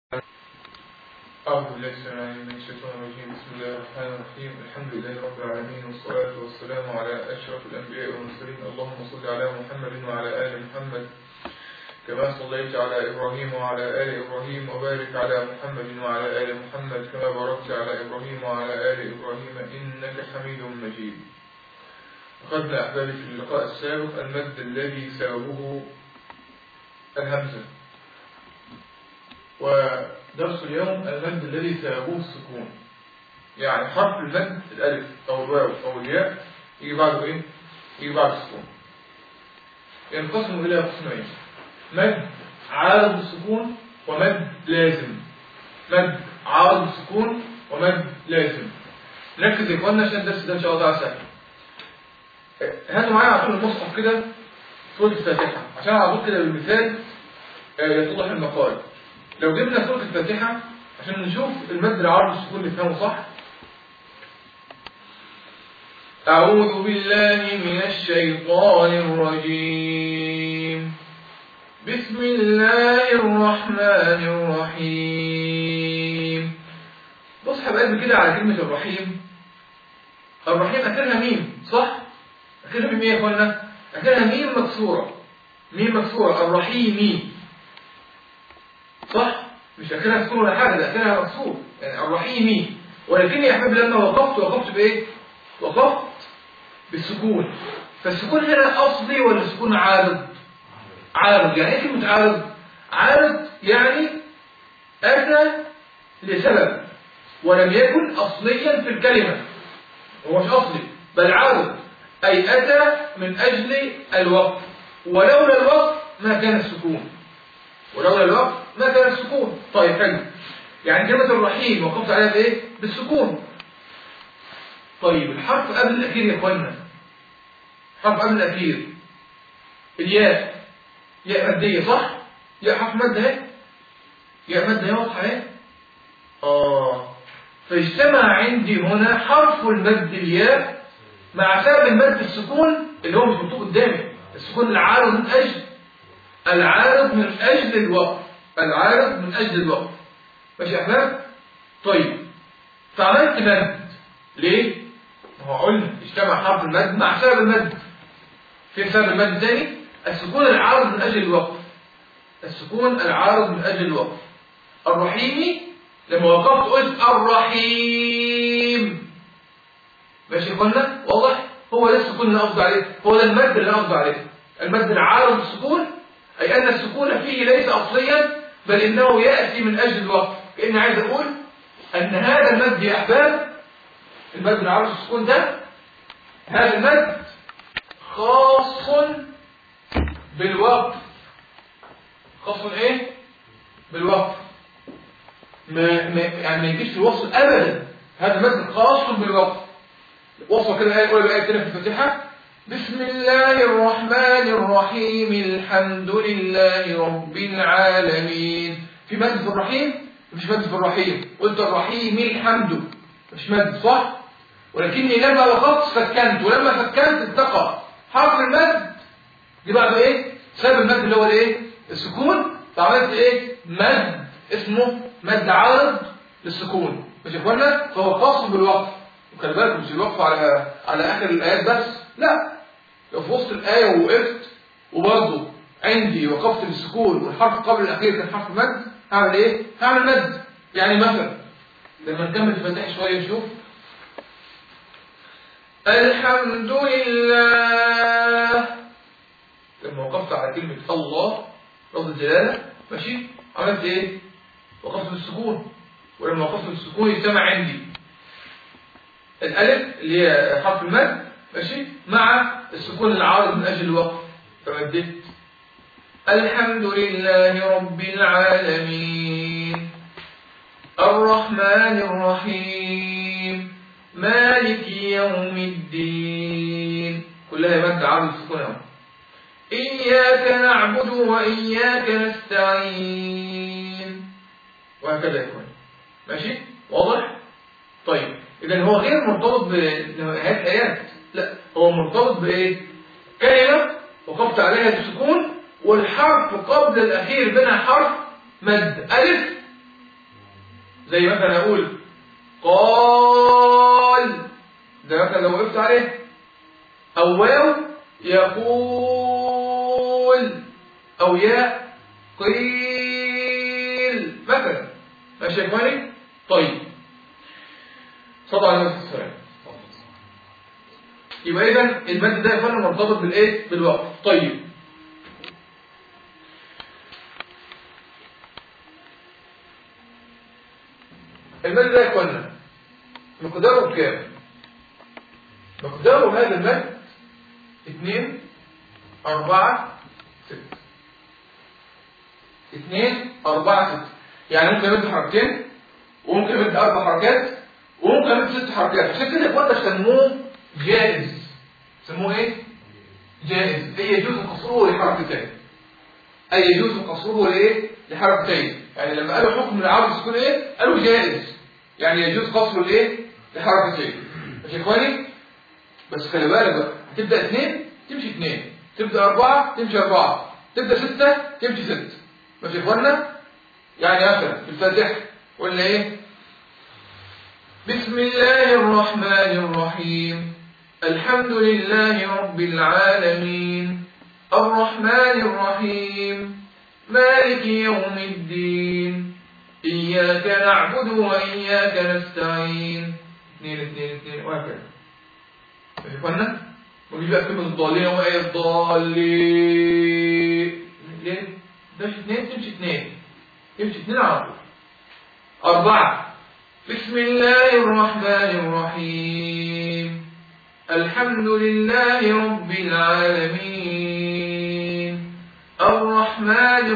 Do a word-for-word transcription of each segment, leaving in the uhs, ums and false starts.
أعوذ بالله السميع العليم من الشيطان الرجيم. بسم الله الرحمن الرحيم. الحمد لله رب العالمين، والصلاة والسلام على أشرف الأنبياء والمرسلين. اللهم صل على محمد وعلى آل محمد كما صليت على إبراهيم وعلى آل إبراهيم، وبارك على محمد وعلى آل محمد كما باركت على إبراهيم وعلى آل إبراهيم إنك حميد مجيد. أخذنا أحبابي في اللقاء السابق المد الذي سببه الهمزة، ودرس اليوم المد الذي سببه السكون. يعني حرف المد الألف أو الواو أو الياء يجي بعده إيه؟ يجي بعد السكون. ينقسم إلى قسمين: مد عارض السكون ومد لازم. مد عارض السكون ومد لازم. نركز يا إخواننا عشان الدرس ده إن شاء الله تعالى سهل. هاتوا معايا على طول المصحف كده سورة الفاتحة عشان على طول كده بالمثال يتضح المقال. لو جبنا سورة الفاتحة عشان نشوف المد العارض السكون نفهمه صح. أعوذ بالله من الشيطان الرجيم. بسم الله الرحمن الرحيم. بص حبايبي كده على كلمة الرحيم. الرحيم أخرها ميم صح؟ أخرها ميم إيه يا أخوانا؟ أخرها ميم مكسورة. ميم مكسورة الرحيمي صح؟ مش أخرها سكون ولا حاجة، ده أخرها مكسور يعني الرحيمي. ولكن يا أحبابي لما وقفت وقفت بإيه؟ وقفت بالسكون. فالسكون هنا أصلي ولا سكون عارض؟ عارض. يعني إيه كلمة عارض؟ عارض يعني أتى لسبب ولم يكن أصليا في الكلمة. هو مش أصلي بل عارض، أي أتى من أجل الوقت، ولولا الوقت ما كان السكون. ولولا الوقت ما كان السكون. طيب حلو. يعني كلمة الرحيم وقفت عليها بإيه؟ بالسكون. طيب الحرف قبل الأخير يا إخوانا، حرف قبل الأخير الياء، ياء مادية صح؟ ياء حرف مادة اهي، ياء مادة اهي واضحة اهي. آه فاجتمع عندي هنا حرف المد الياء مع سبب المد السكون اللي هو مش مكتوب قدامي، السكون العارض من أجل العارض من أجل الوقف، العارض من أجل الوقف. ماشي يا أحباب؟ طيب فعملت مد ليه؟ ما هو قلنا اجتمع حرف المد مع سبب المد. في سبب المد تاني السكون العارض من أجل الوقف، السكون العارض من أجل الوقف. الرحيمي لما وقفت قلت الرحيم. ماشي يا اخوانا؟ واضح؟ هو ده السكون اللي أقصد عليه، هو ده المد اللي أقصد عليه. المد العارض السكون أي أن السكون فيه ليس أصليا بل إنه يأتي من أجل الوقف. كأني عايز أقول أن هذا المد يا أحباب، المد العارض السكون ده، هذا المد خاص بالوقف. خاص ايه؟ بالوقف. ما ما يعني ما يجيش في الوصل ابدا. هذا المد خاص بالوقف. وصل كده الايه الاولى بالايه الثانيه في الفاتحه: بسم الله الرحمن الرحيم الحمد لله رب العالمين. في مد في الرحيم؟ مش مد في الرحيم. قلت الرحيم الحمد مش مد صح؟ ولكني لما وقفت سكنت، ولما سكنت التقى حرف المد دي بعد ايه؟ سبب المد اللي هو الايه؟ السكون. فعملت ايه؟ مد اسمه مد عارض للسكون. مش يا اخوانا؟ فهو خاص بالوقف. وخلي بالكم مش الوقف على على اخر الايات بس، لا، لو في وسط الايه ووقفت وبرضه عندي وقفت بالسكون والحرف قبل الاخير كان حرف مد، هعمل ايه؟ هعمل مد. يعني مثلا لما نكمل الفاتحه شويه نشوف: الحمد لله. لما وقفت على كلمة الله لفظ الجلالة ماشي، عملت ايه؟ وقفت بالسكون. ولما وقفت بالسكون يجتمع عندي الألف اللي هي حرف المد ماشي مع السكون العارض من أجل الوقف، فمدت الحمد لله رب العالمين الرحمن الرحيم مالك يوم الدين. كلها مد عارض السكون اهو. إياك نعبد وإياك نستعين، وهكذا يكون. ماشي؟ واضح؟ طيب إذن هو غير مرتبط بنهايات الآيات، لا، هو مرتبط بإيه؟ كلمة وقفت عليها السكون والحرف قبل الأخير منها حرف مد ألف زي مثلا أقول قال، ده مثلا لو وقفت عليه. أو واو يقول، أو ياء قيل مثلا. ماشي يا إخواني؟ طيب صلى على النبي صلى الله عليه وسلم. يبقى إذا المد ده يا إخواني مرتبط بالإيه؟ بالوقف. طيب المد ده يا إخواني مقداره بكام؟ مقداره هذا المد اثنين أربعة ستة. اثنين أربعة ستة، يعني ممكن يمد حركتين، وممكن يمد أربع حركات، وممكن يمد ست حركات. عشان كده إخواننا سموه جائز. سموه إيه؟ جائز. أي يجوز قصره لحركتين. أي يجوز قصره لإيه؟ لحركتين. يعني لما قالوا حكم العرض السكون إيه؟ قالوا جائز. يعني يجوز قصره لإيه؟ لحركتين. ماشي يا إخواني؟ بس خلي بالك بقى، هتبدأ اثنين تمشي اثنين، تبدأ أربعة تمشي أربعة، تبدأ ستة تمشي ست. ماشي يا إخوانا؟ يعني مثلا في الفاتحة قلنا إيه؟ بسم الله الرحمن الرحيم، الحمد لله رب العالمين، الرحمن الرحيم، مالك يوم الدين، إياك نعبد وإياك نستعين. اثنين اثنين اثنين وهكذا. ماشي يا إخوانا؟ ونجي بقى كلمة الضالين، هو إيه الضالين؟ ليه؟ ده اثنين تمشي اثنين، تمشي اثنين على طول. أربعة بسم الله الرحمن الرحيم، الحمد لله رب العالمين، الرحمن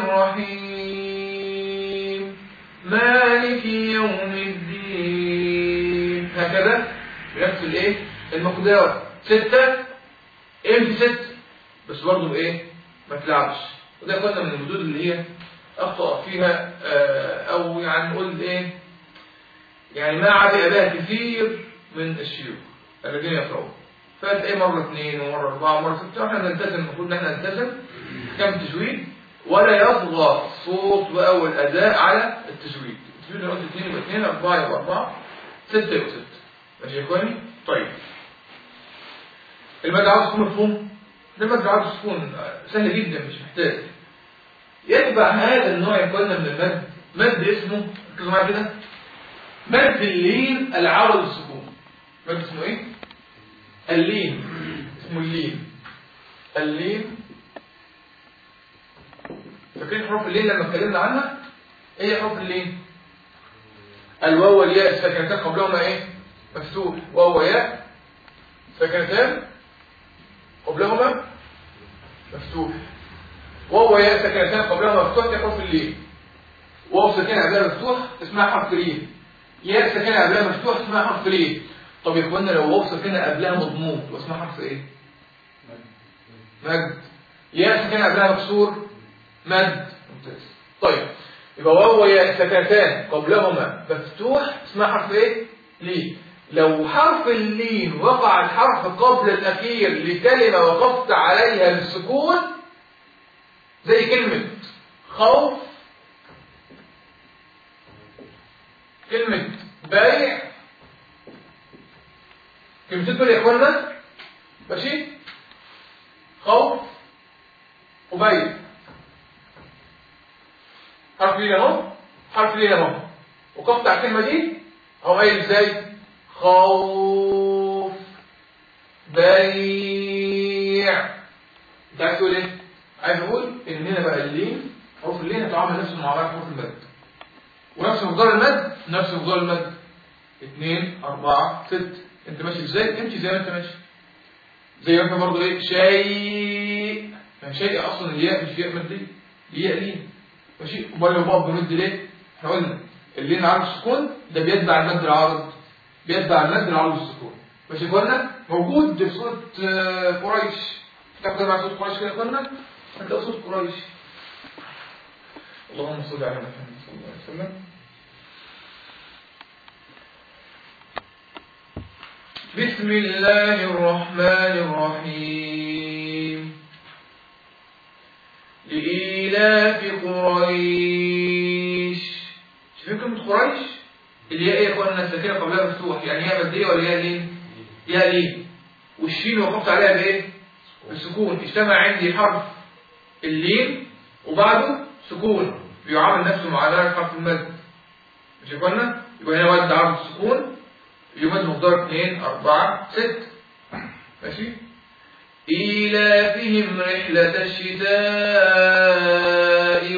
الرحيم، مالك يوم الدين. هكذا بنفس الايه؟ المقدار. ستة امشي ست، بس برضه بايه؟ ما تلعبش. وده كنا من المدود اللي هي أخطأ فيها، أو يعني نقول إيه، يعني ما عبئ بها كثير من الشيوخ الذين يقرؤون. فتلاقيه مرة اثنين ومرة أربعة ومرة ستة. وإحنا نلتزم، المفروض إن إحنا نلتزم كم تجويد، ولا يطغى الصوت بقى والأداء على التجويد. التجويد لو قلت اثنين يبقى اثنين، أربعة يبقى أربعة، ستة يبقى ستة. ماشي يا إخواني؟ طيب المد عاوز يكون مفهوم؟ ده المد عاوز يكون سهل جدا، مش محتاج. يتبع هذا النوع يا إخواننا من المد مد اسمه، ركزوا معايا كده، مد اللين العارض السكون. مد اسمه ايه؟ اللين. اسمه اللين. اللين. فاكرين حروف اللين لما اتكلمنا عنها؟ ايه حروف اللين؟ الواو والياء الساكنتان قبلهما ايه؟ مفتوح. واو وياء ساكنتان قبلهما مفتوح. واو وياء ساكنتان قبلهما مفتوح، دي حروف اللين. واو ساكنه قبلها مفتوح اسمها حرف لين. ياء ساكنه قبلها مفتوح اسمها حرف لين. طب يا اخوانا لو واو ساكنه قبلها مضموم يبقى اسمها حرف ايه؟ مد. ياء ساكنه قبلها مكسور مد. ممتاز. طيب يبقى واو وياء ساكنتان قبلهما مفتوح اسمها حرف ايه؟ لين. لو حرف اللين وقع الحرف قبل الاخير لكلمه وقفت عليها للسكون، زي كلمه خوف، كلمة بايع، كلمتين دول يا اخوانا ماشي؟ خوف وبايع، حرف لين اهو، حرف لين اهو، وقفت على الكلمة دي اهو قايل ازاي؟ خوف بايع. انت عايز تقول ايه؟ عايز اقول ان هنا بقى اللين، حروف اللين هتعامل نفس المعاملة حروف المد، ونفس مقدار المد نفس مقدار المد. اثنين أربعة ست. انت ماشي ازاي؟ امشي زي ما انت ماشي. زي ما انت برضه ايه؟ شيء. يعني شيء اصلا الياء مش ياء مادية، دي ياء لين. ماشي؟ وبرضه بقى بنرد ليه؟ احنا قلنا اللين عارض السكون ده بيتبع المد العارض، بيتبع المد العارض السكون. ماشي يا اخوانا؟ موجود في سورة قريش. تاخد مع سورة قريش كده يا اخوانا؟ هتلاقي سورة قريش. اللهم صل على محمد صلى الله عليه وسلم. بسم الله الرحمن الرحيم، لإيلاف قريش. شايفين كلمة قريش؟ الياء ايه يا اخوانا الساكنه قبلها مفتوح، يعني ياء ماديه ولا ياء لين؟ ياء لين. والشين وقفت عليها بايه؟ بالسكون. اجتمع عندي حرف اللين وبعده سكون، بيعامل نفسه معامله حرف المد. مش يا اخوانا؟ يبقى هنا مد عرض السكون، يمد مقدار اثنين أربعة ستة. ماشي؟ إيلافهم رحلة الشتاء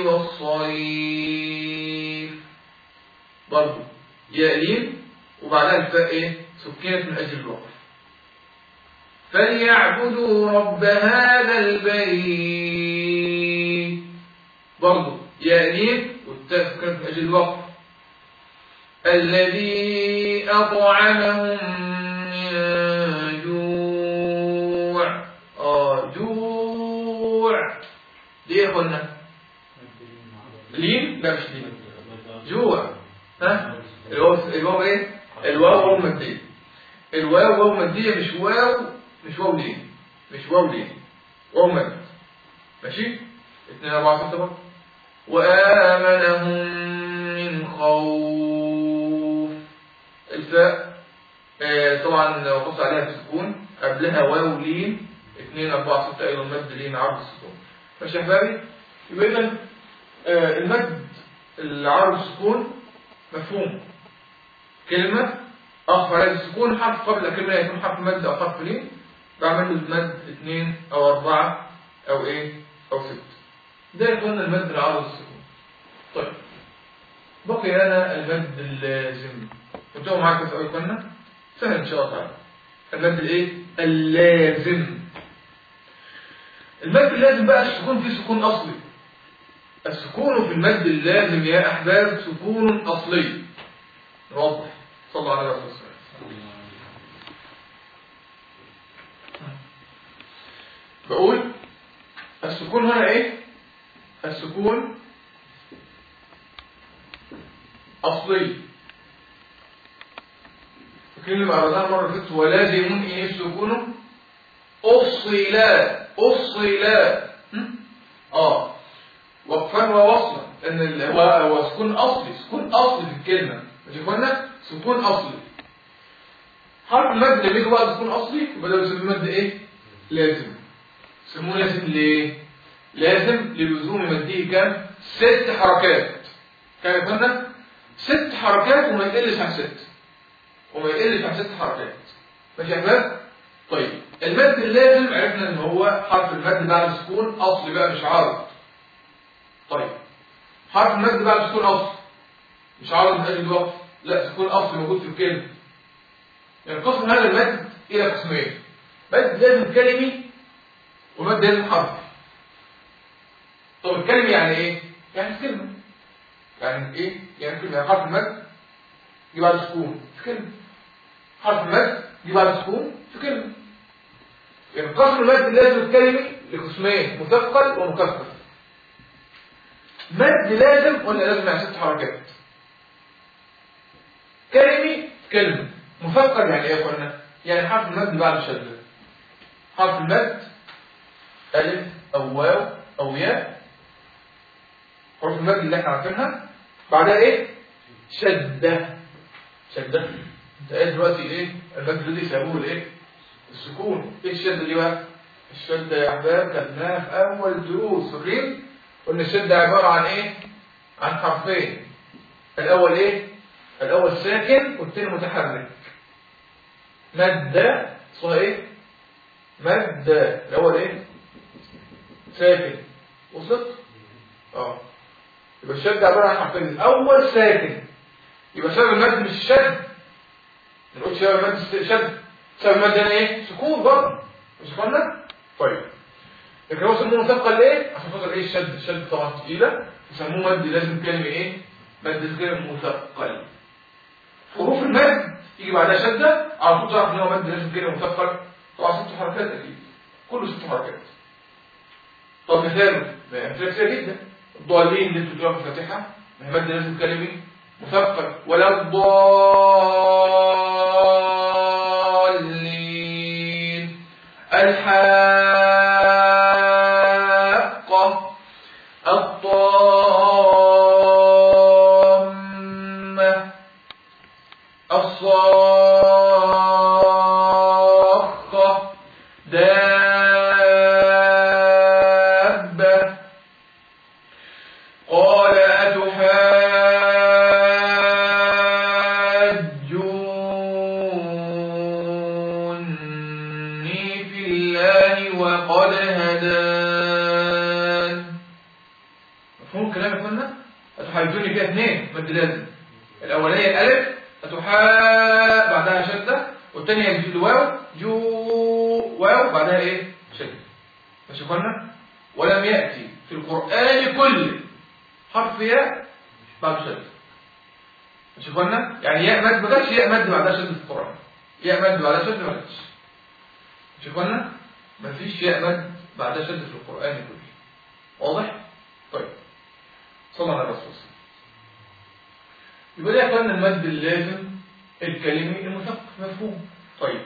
والصيف، برضه ياء لين وبعدها الفاء ايه؟ سكنت من أجل الوقف. فليعبدوا رب هذا البيت، برضه ياء لين والتاء سكنت من أجل الوقف. الذي أطعمهم من جوع، آه جوع دي يا اخوانا لين؟ لا مش لين، جوع. ها الواو الواو ايه؟ الواو واو مادية. الواو واو مادية، مش واو مش واو لين، مش واو لين، واو مد. ماشي؟ اثنين أربعة ستة برضه. وآمنهم من خوف، الفاء آه طبعا لو وقفت عليها بسكون قبلها واو لين اثنين أربعة ستة أيضا مد لين عرض السكون. ماشي يا حبايبي؟ يبقى إذا آه المد العرض السكون مفهوم. كلمة أقف عليها بالسكون، حرف قبل كلمة يكون حرف مد أو حرف لين، بعمل له المد اثنين أو أربعة أو إيه أو ستة. ده يكون المد العرض السكون. طيب بقي لنا المد اللازم. قلتوا معاكم في أول قلنا سهل إن شاء الله تعالى. المد الإيه؟ اللازم. المد اللازم بقى السكون فيه سكون أصلي. السكون في المد اللازم يا أحباب سكون أصلي. واضح. صلى الله عليه وسلم. بقول السكون هنا إيه؟ السكون أصلي. فاكرين لما قرأناها مرة فاتت ولازم إيه السكون؟ أصلا أصلا آه وقفا ووصلا، إن هو سكون أصلي، سكون أصلي في الكلمة. مش قلنا سكون أصلي. حرف المد اللي بيجي بعد سكون أصلي يبقى ده بيسموه مد إيه؟ لازم. يسموه لازم ليه؟ لازم للزوم مديه كام؟ ست حركات. كام يا فندم؟ ست حركات وما يقلش عن ست. وما يقلش عن ست حركات. ماشي يا احباب؟ طيب المد اللازم عرفنا ان هو حرف المد بعد سكون اصلي بقى مش عارض. طيب حرف المد بعد سكون اصلي مش عارض من اجل الوقف، لا سكون اصلي موجود في الكلمه. ينقسم يعني هذا المد الى قسمين: مد لازم كلمي ومد لازم حرفي. طب الكلمه يعني ايه؟ يعني كلمه. يعني ايه؟ يعني كلمه. يعني حرف المد يجي بعد سكون في كلمه. حرف المد يجي بعد سكون في كلمه. ينقسم المد اللازم الكلمي لقسمين: مثقل ومكثف. مد لازم ولا لازم يعني ست حركات؟ كلمي كلمه. مثقل يعني ايه يا اخوانا؟ يعني حرف المد بعد شده. حرف المد الف او واو او ياء، حروف المد اللي احنا عارفينها، بعدها ايه؟ شده. شده. انت قايل دلوقتي ايه؟ المد الذي سيبوه الايه؟ السكون. ايه الشده دي بقى؟ الشده يا احباب خدناها في اول دروس. فاكرين؟ قلنا الشده عباره عن ايه؟ عن حرفين. الاول ايه؟ الاول ساكن والثاني متحرك. مد اسمها ايه؟ مد الاول ايه؟ ساكن. وصلت؟ اه يبقى الشد عباره عن حرفين. الاول ساكن يبقى سبب المد مش الشد. ما نقولش سبب المد شد. سبب المد هنا ايه؟ سكون برضه. مش قلنا؟ طيب لكن هو سموه مثقل ليه؟ عشان خاطر ايه؟ الشد. الشد طبعا ثقيله يسموه مد لازم كلمه ايه؟ مد كلمه مثقل. حروف المد يجي بعدها شده على طول تعرف ان هو مد لازم كلمه مثقل. طبعا ست حركات اكيد. كله ست حركات. طب مثاله امثله كتير جدا. الضالين اللي انتوا بتقراوا في الفاتحه مد لازم كلمي مثقل. ولا الضالين. الحاقه. الطامه. أتحاجوني فيها اثنين مد لازم. الأولية الألف أتحا بعدها شدة، والثانية الواو جو واو بعدها إيه؟ شدة. ماشي قلنا؟ ولم يأتي في القرآن كله حرف ياء بعد شدة. ماشي قلنا؟ يعني ياء مد ما جاتش ياء مد بعدها شدة في القرآن. ياء مد بعدها شدة ما جاتش. ماشي قلنا؟ ما فيش ياء مد بعدها شدة في القرآن كله. واضح؟ طيب. صلى على الرسول. يبقى ده يا اخوانا المد اللازم الكلمي المثقف مفهوم. طيب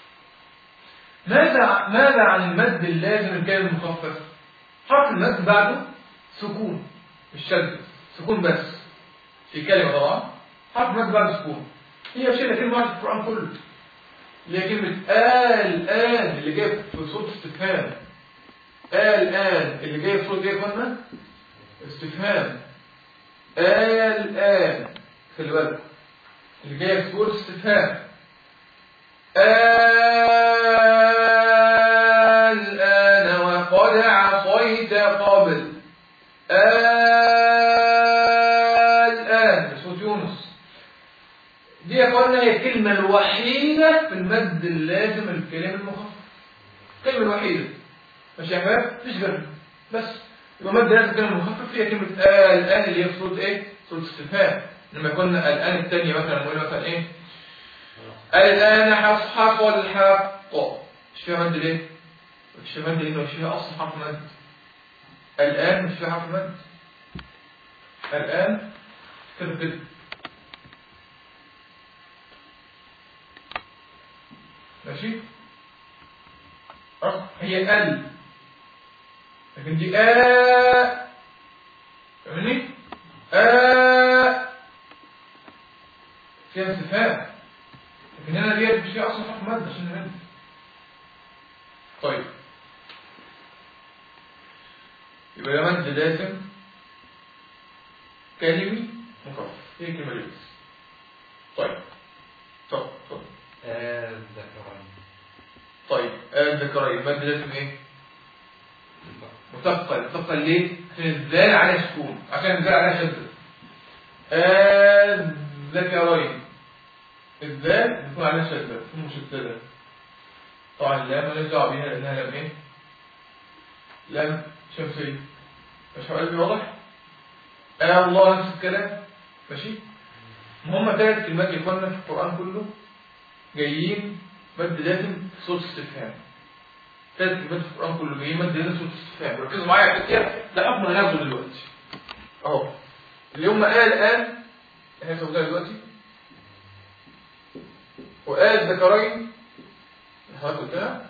ماذا ماذا عن المد اللازم الكلمي المخفف؟ حرف المد بعده سكون مش شد، سكون بس في كلمه طبعا. حرف المد بعده سكون. هي شيء كلمه واحده في القران كله اللي هي كلمه آل آن اللي جايه في صوت استفهام. آل آن اللي جايه في صوت ايه يا اخوانا؟ استفهام. آل آن خلي بالك اللي جايه في صوت استفهام. الآن وقد عصيت قبل. الآن بصوت يونس. دي يا اخوانا هي الكلمة الوحيدة في المد اللازم الكلمة المخفف. الكلمة الوحيدة. ماشي يا شباب؟ مفيش غيرها. بس يبقى مد لازم الكلمة المخفف هي كلمة الآن اللي هي في صوت ايه؟ صوت استفهام. لما كنا الآن الثانية مثلا نقول مثلا ايه؟ الآن حصحص الحق. مش فيها مد ليه؟ مش فيها مد لأنه مش فيها أصل حرف مد. الآن مش فيها حرف مد. الآن كده كده. ماشي؟ أه هي ال لكن دي آ فاهمني؟ آ فيها استفهام. لكن هنا ديت مش فيها اصلا حرف مد عشان نمد. طيب يبقى ده مد لازم كلمي مكفف. هي كلمه لازم. طيب طب طب الذكرين. طيب الذكرين مد لازم ايه؟ مثقل. مثقل ليه؟ عشان الذال عليها سكون، عشان الذال عليها شده. الذكرين الذال بيكون عليها شده، بتكون مشدده. طبعا اللام مالهاش دعوه بيها لانها لام ايه؟ لام شمسيه. مش قلبي واضح؟ انا الله نفس الكلام. ماشي؟ هم ثلاث كلمات اللي كنا في القران كله جايين مد لازم صوت استفهام. ثلاث كلمات في القران كله جايين مد لازم صوت استفهام. ركزوا معايا كتير، ده حكم انا هاخده دلوقتي. اهو اللي هم قال الان احنا هناخدها دلوقتي. وقال ذكرين حضرتك قلتها.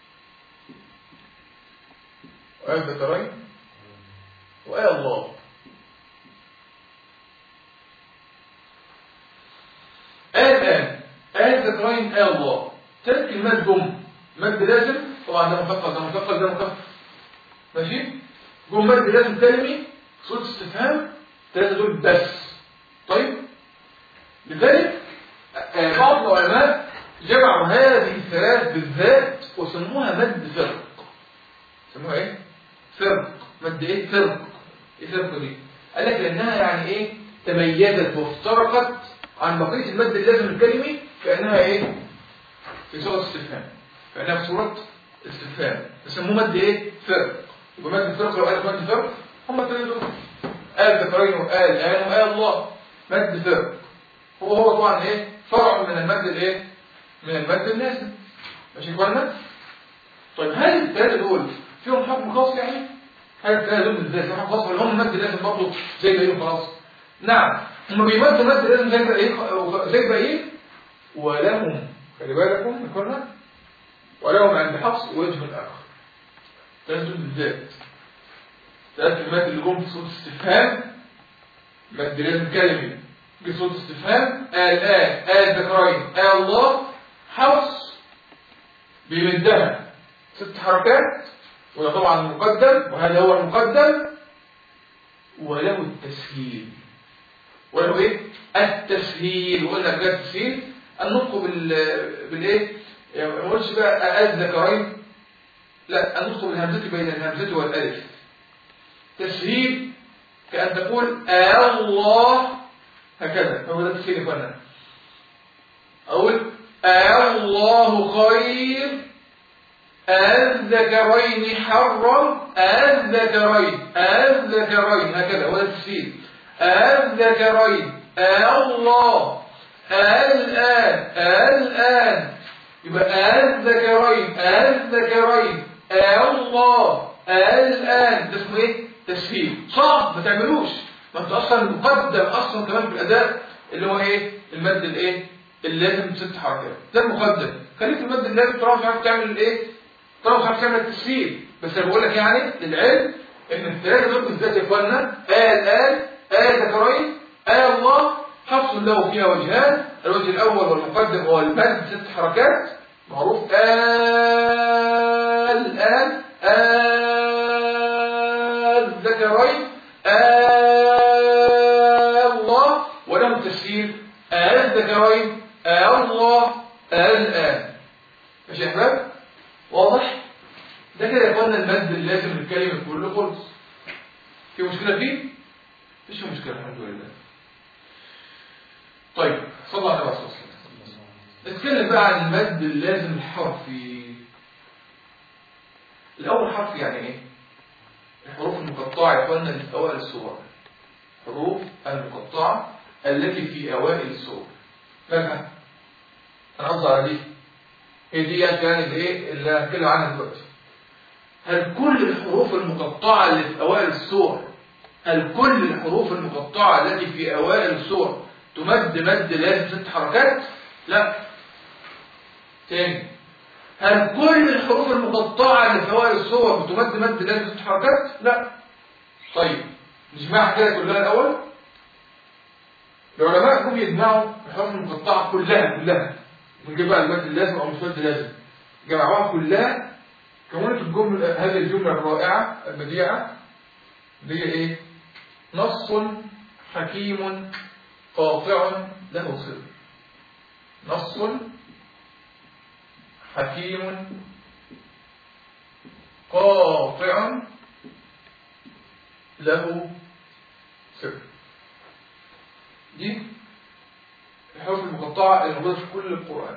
وقال ذكرين وقال الله. قال الآن قال ذكرين قال الله. ثلاث كلمات جم مد لازم. طبعا ده مثقل ده مثقل ده مخفف. ماشي؟ جم مد لازم كلمي صوت استفهام. ثلاثة دول بس. طيب لذلك بعض العلماء جمعوا هذه الثلاث بالذات وسموها مد فرق. سموها ايه؟ فرق. مد ايه؟ فرق. ايه فرق دي؟ قال لك لانها يعني ايه؟ تميزت وافترقت عن بقيه المد اللازم الكلمي كانها ايه؟ في صوره استفهام. كانها في صوره استفهام. فسموه مد ايه؟ فرق. يبقى مد فرق لو قالت مد فرق هم الثلاثه دول. قال ذكرين وقال الان وقال الله. مد فرق. هو هو طبعا ايه؟ فرع من المد الايه؟ من المد اللازم. ماشي كويس؟ طيب هل الثلاثه دول فيهم حكم خاص يعني؟ هل الثلاثه دول بالذات فيهم حكم خاص ولا هم مد لازم برضه زي الباقيين خلاص؟ نعم هم بيمدوا مد لازم زي الباقيين زي الباقيين ولهم خلي بالكم ذكرنا ولهم عند حفص وجه اخر. الثلاثه دول بالذات ثلاث كلمات اللي جم في صوت استفهام مد لازم كلمي بصوت استفهام قال آه قال ذكرين قال الله حفص بيمدها ست حركات وده طبعا المقدم وهذا هو المقدم وله التسهيل. وله ايه؟ التسهيل. وقلنا كده التسهيل النطق بال بالايه؟ يعني ما قلتش بقى الذكرين لا النطق بالهمزه بين الهمزه والالف. تسهيل كأن تقول الله هكذا، فهو ده التسهيل يا اخوانا. أقول الله خير الذكرين حرم الذكرين الذكرين هكذا، هو ده التسهيل. الذكرين الله الآن الآن، يبقى الذكرين الذكرين الله الآن، ده اسمه ايه؟ تسهيل. صعب ما تعملوش، ما انت اصلا مقدم اصلا كمان في الاداء اللي هو ايه؟ المد الايه؟ اللي لازم ست حركات، ده المقدم. خليك المد اللي لازم تروح مش عارف تعمل الايه؟ تروح مش عارف تعمل التسهيل. بس انا بقول لك يعني للعلم ان الثلاثه دول بالذات يا اخوانا، آل آل آل ذكرين آل الله، حفص له فيها وجهان. الوجه الاول والمقدم هو المد ست حركات معروف، آل آل آل ذكرين آل الله، وله التسهيل آل ذكرين آل الله الآن. ماشي يا احباب؟ واضح؟ ده كده يا اخوانا المد اللازم للكلمه كله خلص. في مشكله فيه؟ مفيش مشكله الحمد لله. طيب صلى على الرسول. نتكلم بقى عن المد اللازم الحرفي. الاول حرف يعني ايه؟ الحروف المقطعه يا اخوانا اللي في اوائل السور، الحروف المقطعه التي في اوائل السور. فاهم؟ انا قصدي على دي هي دي يعني الايه اللي هتكلم عنها دلوقتي. هل كل الحروف المقطعه اللي في اوائل السور، هل كل الحروف المقطعه التي في اوائل السور تمد مد لازم ست حركات؟ لا. تاني، هل كل الحروف المقطعه اللي في اوائل السور بتمد مد لازم ست حركات؟ لا. طيب نجمعها كده كلها الاول. العلماء جم يجمعوا الحروف المقطعه كلها كلها نجيب بقى المد اللازم او مش مد لازم، جمعوها كلها كونت الجمله هذه الجمله الرائعه البديعه اللي هي ايه؟ نص حكيم قاطع له صدر. نص حكيم قاطع له صدر. دي الحروف المقطعة اللي موجودة في كل القرآن.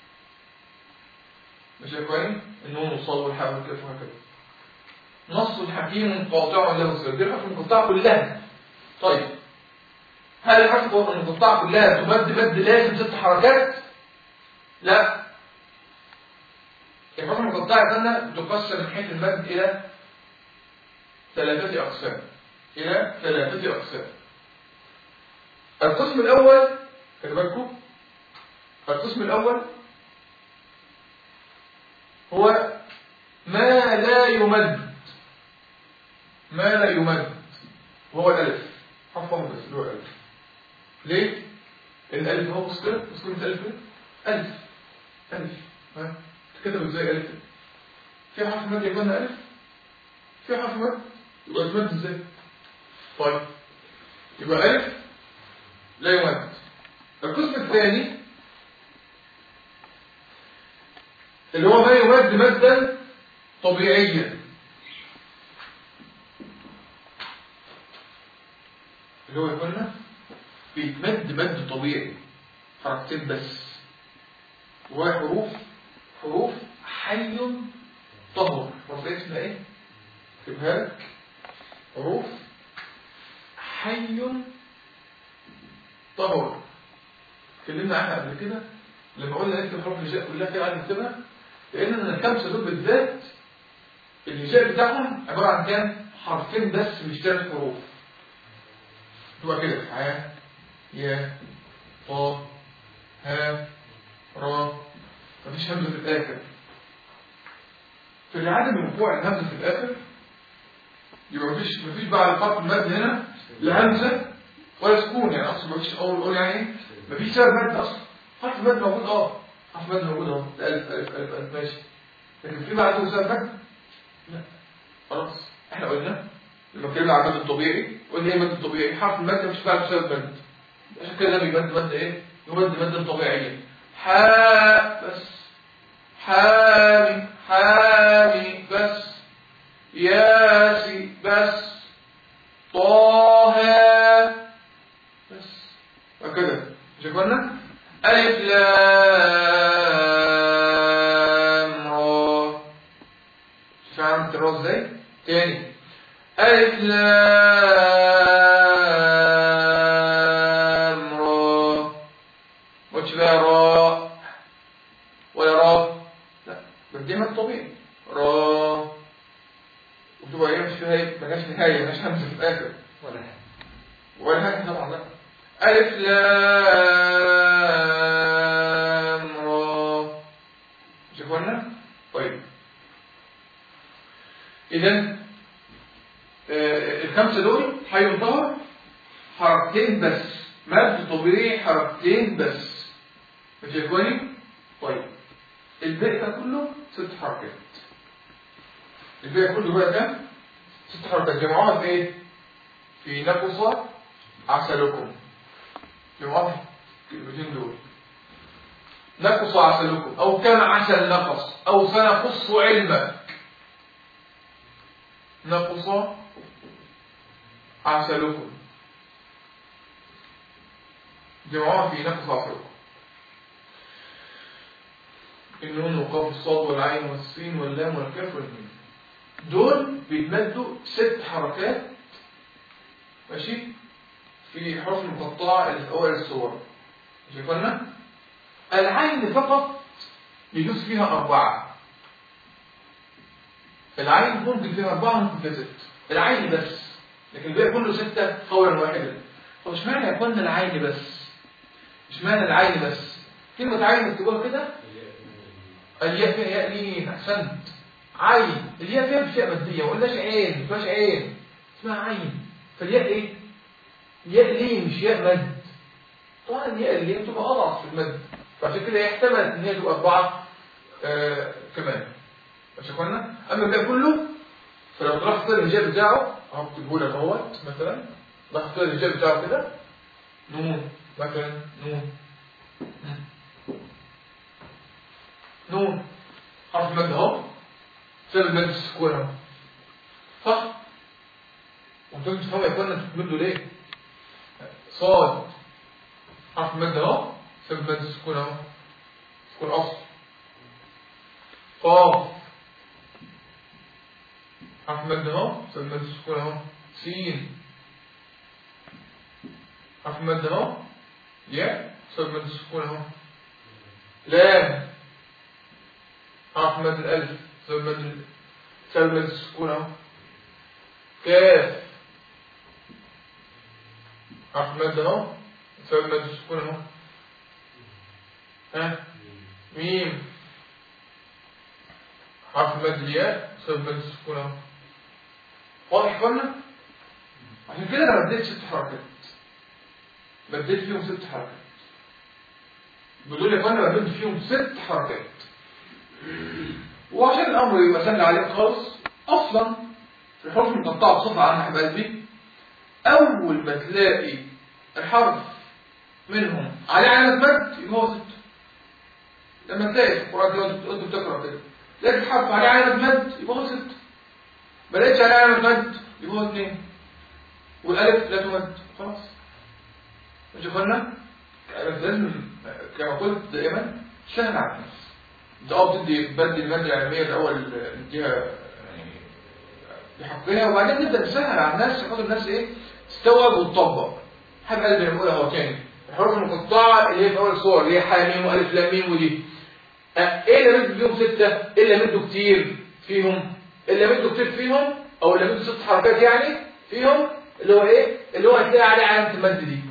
مش كويس؟ النون والصاد والحاء والكاف وهكذا. نص حكيم قاطع له صدر، دي الحروف المقطعة كلها. طيب هل الحروف المقطعة كلها تمد مد لازم ست حركات؟ لا. الحروف المقطعة عندنا تقسم من حيث المد إلى ثلاثة أقسام. إلى ثلاثة أقسام. القسم الأول خلي بالكم، القسم الأول هو ما لا يمد، ما لا يمد وهو الألف، حرف واحد بس اللي هو الألف. ليه؟ الألف هو بص كده، بص كلمة ألف كده، ألف ألف ها تكتب ازاي ألف؟ في حرف مد يكون ألف؟ في حرف مد يبقى المد ازاي؟ طيب يبقى ألف لا يمد. القسم الثاني اللي هو ما يمد مدا طبيعيا، اللي هو يقولنا بيتمد مد طبيعي حركتين بس، وهي حروف حروف حي طهر. حروف اسمها ايه؟ اكتبها لك، حروف حي طهر. اتكلمنا عنها قبل كده لما قلنا نكتب حروف الهجاء كلها كده عايز نكتبها، لان الخمسه دول بالذات الهجاء بتاعهم عباره عن كام؟ حرفين بس مش ثلاث حروف. تبقى كده ح يا ط ها را، مفيش همزه في الاخر. في العاده من وقوع الهمزه في الاخر يبقى مفيش مفيش بعد حرف المد هنا لا همزه ولا سكون، يعني اصلا مفيش اول اقول يعني ايه؟ مفيش سبب مد اصلا. حرف المد موجود اه، حرف المد موجود اهو، الف الف الف الف ماشي، لكن في بعده سبب مد؟ لا. خلاص احنا قلنا لما اتكلمنا عن المد الطبيعي قلنا ايه المد الطبيعي؟ حرف المد مفيش بعده سبب مد، عشان كده ده بيمد مد ايه؟ يمد مدا طبيعيا. حاء بس، حامي حامي بس، ياسي بس، طه ألف لام را. مش بقى را ولا را، لا بدي مد طبيعي را، وتبقى ايه مش فيها ايه، ما كانش نهايه، ما كانش همزه في الاخر ولا حاجة ولا حاجه طبعا. لا ألف لام را. مش اخوانا؟ طيب إذا آه الخمسة دول هينطهر حركتين بس، مد طبيعي حركتين بس. مش يا إخواني؟ طيب الباقي ده كله ست حركات. الباقي كله بقى كام؟ ست حركات. جمعوها في إيه؟ في نقص عسلكم. جمعوها في الكلمتين دول. نقص عسلكم أو كم عسل نقص أو سنقص علمك. نقص عسلكم جمعوها في نقص عسلكم. النون وقاف الصاد والعين والسين واللام والكاف والميم دول بيتمدوا ست حركات ماشي في حروف المقطعة اللي في أول الصور. مش قلنا العين فقط يجوز فيها أربعة. العين ممكن فيها أربعة ممكن فيها ست. العين بس، لكن الباقي كله ستة قولا واحدا. طب اشمعنى يا اخوانا العين بس؟ اشمعنى العين بس؟ كلمة عين مكتوبة كده الياء فيها ياء لين. احسنت. عين الياء فيها مش ياء مادية، ما قلناش عين، ما فيهاش عين، اسمها عين. فالياء ايه؟ ياء لين مش ياء مد. طبعا الياء اللين تبقى اضعف في المد، فعشان كده يحتمل ان هي تبقى أربعة آه كمان. مش يا اخوانا؟ اما الباقي كله فلو طلعت الهجاب بتاعه هكتبه لك اهوت مثلا. ضغط الهجاب بتاعه كده نون مثلا، نون نون حرف مد اهو، سبب المد السكون اهو، صح؟ وانتم تفهموا يا اخوانا بتمدوا ليه؟ صاد حرف مد اهو، سبب مد السكون اهو، سكون اصل. قاف حرف مد اهو، سبب مد السكون اهو. سين حرف مد اهو، ياء سبب مد السكون اهو. لام حرف مد الالف سبب مد سبب مد السكون اهو. كاف حرف مد اهو، سبب مد السكون اهو. ها ميم حرف مد الياء سبب مد السكون اهو. واضح يا اخوانا؟ عشان كده انا بديت ست حركات، بديت فيهم ست حركات. بدول يا اخوانا بديت فيهم ست حركات. وعشان الامر يبقى سهل عليك خالص، اصلا في الحروف المقطعه بصفه عامه يا حبايبي، اول ما تلاقي الحرف منهم عليه علامه مد يبقى هو ست. لما تلاقي في القران كده وانت بتقرا كده لقيت الحرف عليه علامه مد يبقى هو ست. ما لقيتش عليه علامه مد يبقى هو اثنين. والالف لا تمد، خلاص. مش قلنا لازم كما قلت دائما سهل على الناس. انت اه بتدي تبدل الماده العلميه الاول نديها يعني بحقها، وبعدين نبدا نسهل على الناس عشان الناس ايه تستوعب وتطبق. حابب قلبي نقولها هو تاني الحروف المقطعه اللي هي في اول الصور اللي هي حاميم والف لام ميم ودي اه ايه اللي مد فيهم سته؟ ايه اللي مدوا كتير فيهم؟ اللي مدوا كتير فيهم او اللي مدوا ست حركات يعني فيهم اللي هو ايه؟ اللي هو هتلاقي عليه علامه المد دي.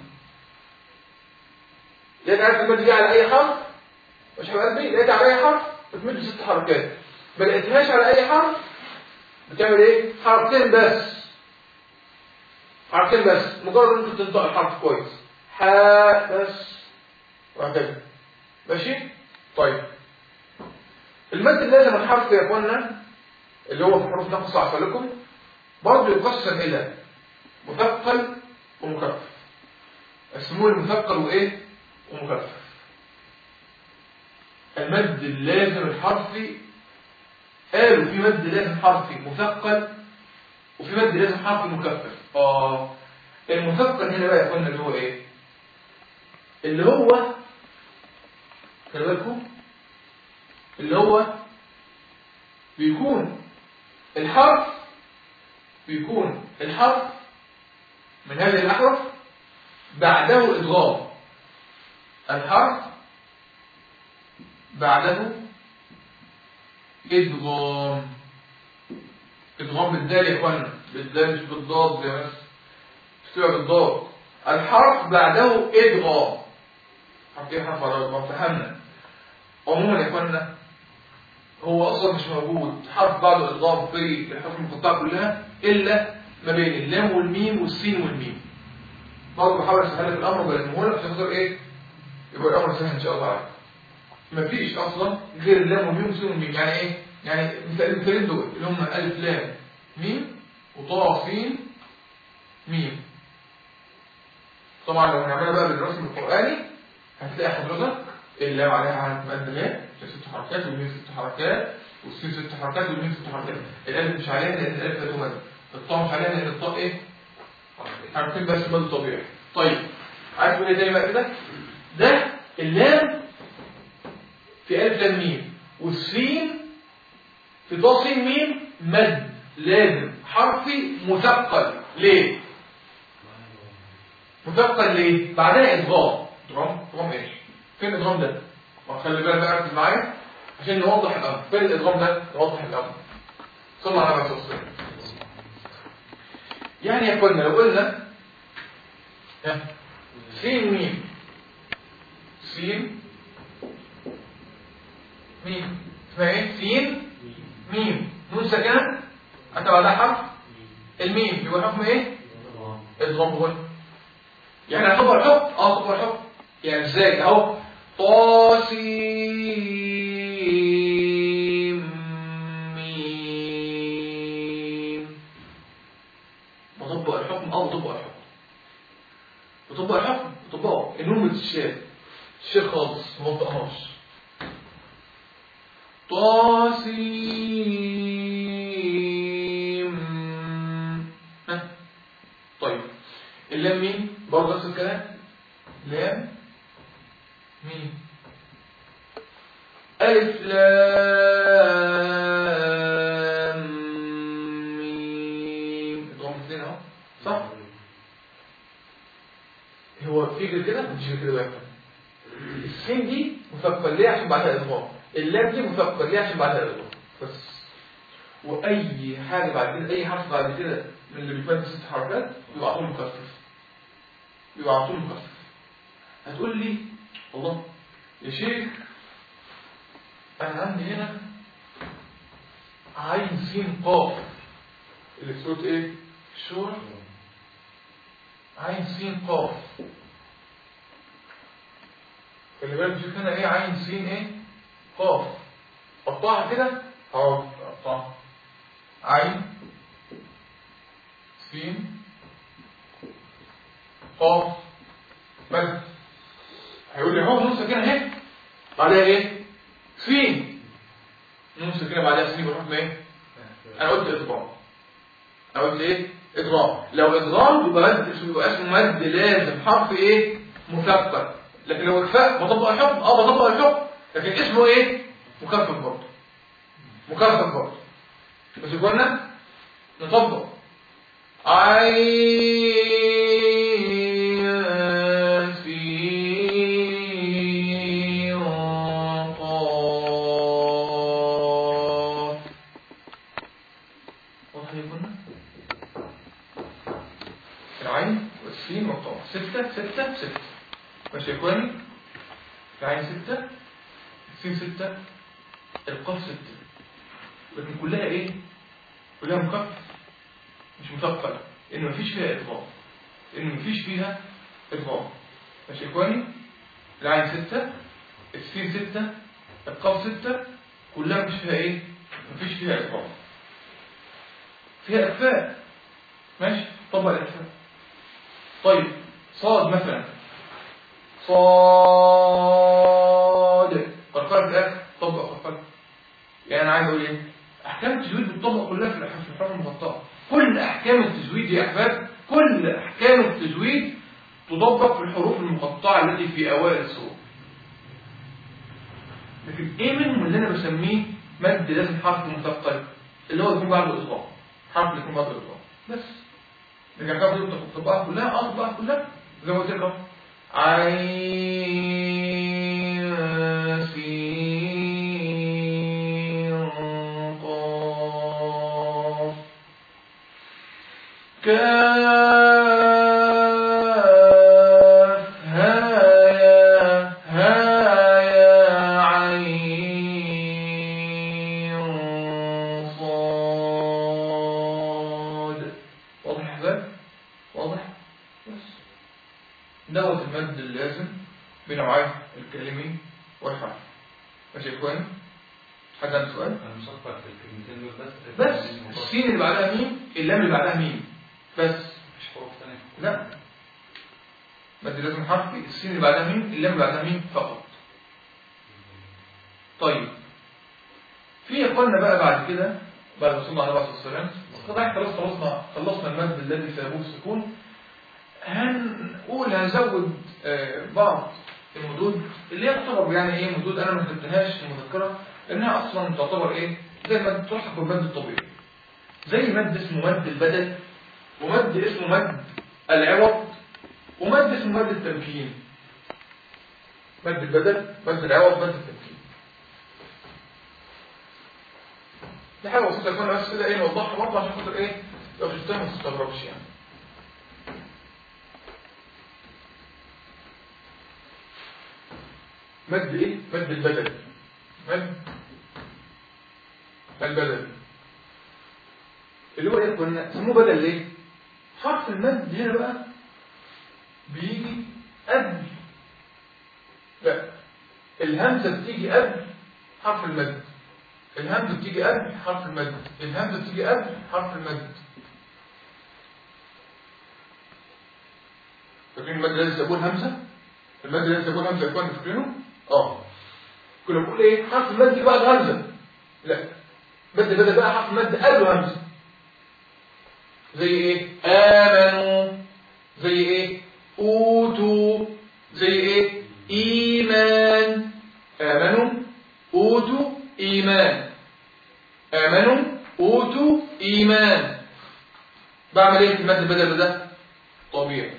لقيت علامه المد دي على اي حرف؟ مش حبيب قلبي لقيت على اي حرف بتمد ست حركات. ما لقيتهاش على اي حرف بتعمل ايه؟ حركتين بس. حركتين بس مجرد ان انت تنطق الحرف كويس. حاء بس وهكذا. ماشي؟ طيب المد اللازم الحرف يا اخوانا اللي هو في حروف نقص عسلكم برضه يقسم الى مثقل ومخفف. اسموه المثقل وايه؟ ومخفف. المد اللازم الحرفي قالوا في مد لازم حرفي مثقل وفي مد لازم حرفي مخفف. اه المثقل هنا بقى يا اخوانا اللي هو ايه؟ اللي هو خلي بالكم اللي هو بيكون الحرف بيكون الحرف من هذه الأحرف بعده إدغام. الحرف بعده إدغام. إدغام بالدال يا إخوانا، بالدال مش بالضاد زي بس تكتبها بالضاد. الحرف بعده إدغام. حرف إيه؟ حرف على إدغام. فهمنا. عموما يا إخوانا هو أصلا مش موجود حرف بعده إدغام في الحروف المقطعة كلها إلا ما بين اللام والميم والسين والميم. برضه بحاول أسهل لك الأمر وبلمه لك عشان خاطر إيه؟ يبقى الأمر سهل إن شاء الله عليك. مفيش أصلا غير اللام والميم والسين والميم. يعني إيه؟ يعني المثالين دول اللي هم ألف لام ميم وطاء سين ميم. طبعا لو هنعملها بقى بالرسم القرآني هتلاقي حضرتك اللام عليها على مد لام ست حركات والميم ست حركات والسين ست حركات والميم ست حركات. الألف مش عليها لأن الألف لا تمد. الطاء مش عليها لأن الطاء إيه؟ حركتين بس مد طبيعي. طيب عايز تقول إيه تاني بقى كده؟ ده اللام في ألف لام ميم والسين في طاء سين ميم مد لازم حرفي مثقل. ليه؟ مثقل ليه؟ بعدها إدغام. إدغام؟ إدغام إيش؟ فين الإدغام ده؟ خلي بالك بقى ركز معايا عشان نوضح الأمر. فين الإدغام ده؟ نوضح الأمر. صلى على النبي صلى الله عليه وسلم. يعني يا اخوانا لو قلنا سين ميم سين ميم اسمها ايه؟ سين ميم نون ساكنه حتى بعدها حرف الميم يبقى حكم ايه؟ ادغام هو. يعني اعتبر حكم اه اعتبر حكم. يعني ازاي؟ اهو طاسيم ميم بطبق الحكم اه بطبق الحكم بطبق الحكم بطبقه. النون بتتشال الشيخ خالص ما بطقهاش. طاسيم ها. طيب اللام مين برضه نفس الكلام. لام مين ألف لام ميم اضغام اثنين اهو صح. هو في غير كده مش غير كده بقى. السين دي مثقل ليه عشان بعدها اضغام. اللام دي مثقل ليه عشان بعدها اضغام بس. واي حاجه بعد كده اي حرف بعد كده من اللي بيكون ست حركات يبقى على طول مخفف. يبقى على طول مخفف. هتقول لي والله يا شيخ أنا عندي هنا عين سين قاف اللي في صوت إيه؟ الشورى. عين سين قاف. اللي بالك شوف هنا إيه عين سين إيه؟ قاف. قطعها كده أهو قطعها. عين سين قاف بس. هيقول لي هو نص كده اهي بعدها ايه؟ سين. نص كده بعدها سين بحكم ايه؟ انا قلت ادغام. انا قلت ايه؟ ادغام. لو ادغام يبقى مد يبقى اسمه مد لازم حرف ايه؟ مثقل. لكن لو اخفاء بطبق الحكم اه بطبق الحكم لكن اسمه ايه؟ مخفف برضه. مخفف برضه. بس قلنا نطبق عين ستة ستة ستة ماشي يا اخواني. العين ستة السين ستة القاف ستة لكن كلها ايه؟ كلها مخفف مش مثقلة لان مفيش فيها ادغام. لان مفيش فيها ادغام ماشي يا اخواني. العين ستة السين ستة القاف ستة كلها مش فيها ايه؟ مفيش فيها ادغام. فيها اخفاء ماشي. طبق الاخفاء. طيب صاد مثلا صاد قرقرة في الآخر طبق قرقرة. يعني أنا عايز أقول إيه؟ أحكام التجويد بتطبق كلها في الحروف المقطعة. كل أحكام التجويد يا أحباب كل أحكام التجويد تطبق في الحروف المقطعة التي في أوائل السور. لكن إيه منهم اللي أنا بسميه مد لازم حرف مثقل اللي هو يكون بعده إضغام. حرف اللي يكون بعده إضغام بس نرجع كده بدون تطبيقها كلها اه تطبيقها كلها زي ما قلت لك عين سين قاف كاف هايا هايا عين صاد. واضح يا احباب؟ واضح؟ بس دوت المد اللازم بنوعين الكلمي والحرف. ماشي يا اخوان؟ حد عنده سؤال؟ انا مصفر في الكلمتين دول بس بس السين اللي بعدها مين؟ اللام اللي بعدها مين؟ بس مش حروف ثانيه. لا مد لازم حرفي، السين اللي بعدها مين؟ اللام اللي بعدها مين؟ فقط. طيب في قلنا بقى بعد كده بعد وصولنا على بعض السلام طبعا خلاص خلصنا خلصنا المد الذي سيبوه السكون. هنقول هنزود بعض المدود اللي هي تعتبر يعني ايه مدود انا ما كتبتهاش في المذكره لانها اصلا تعتبر ايه زي المد تلحق بالمد الطبيعي، زي مد اسمه مد البدل، ومد اسمه مد العوض، ومد اسمه مد التمكين. مد البدل، مد العوض، مد التمكين. دي حاجه بسيطه كنا بس كده ايه نوضحها برضه عشان خاطر ايه لو شفتها ما تستغربش يعني. مد ايه؟ مد البدل. مد البدل اللي هو ايه كنا سموه بدل ليه؟ حرف المد هنا بقى بيجي قبل، لا الهمزه بتيجي قبل حرف المد، الهمزه بتيجي قبل حرف المد، الهمزه بتيجي قبل حرف المد. فاكرين المد اللي سابوه الهمزه؟ المد اللي سابوه الهمزه يا اخوان فاكرينه؟ اه كنا بنقول ايه؟ حرف المد اللي بعد همزه، لا مد بدل بقى حرف المد قبل همزه. زي ايه؟ آمنوا، زي ايه؟ أوتوا، زي ايه؟ إيمان. آمنوا أوتوا إيمان، آمنوا أوتوا إيمان. بعمل ايه في المد بدل ده؟ طبيعي